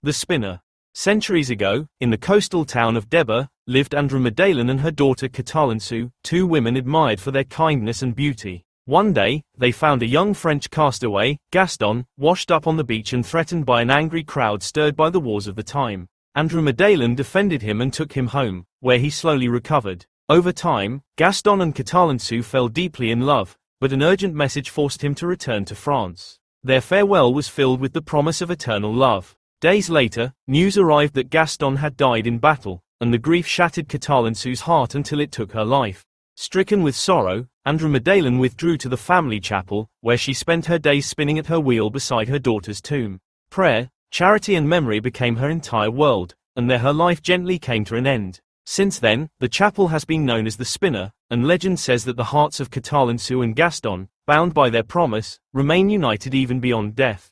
The Spinner. Centuries ago, in the coastal town of Deba, lived Andromedalon and her daughter Catalansu, two women admired for their kindness and beauty. One day, they found a young French castaway, Gaston, washed up on the beach and threatened by an angry crowd stirred by the wars of the time. Andromedalon defended him and took him home, where he slowly recovered. Over time, Gaston and Catalansu fell deeply in love, but an urgent message forced him to return to France. Their farewell was filled with the promise of eternal love. Days later, news arrived that Gaston had died in battle, and the grief shattered Catalansu's heart until it took her life. Stricken with sorrow, Andromedalon withdrew to the family chapel, where she spent her days spinning at her wheel beside her daughter's tomb. Prayer, charity and memory became her entire world, and there her life gently came to an end. Since then, the chapel has been known as the Spinner, and legend says that the hearts of Catalansu and Gaston, bound by their promise, remain united even beyond death.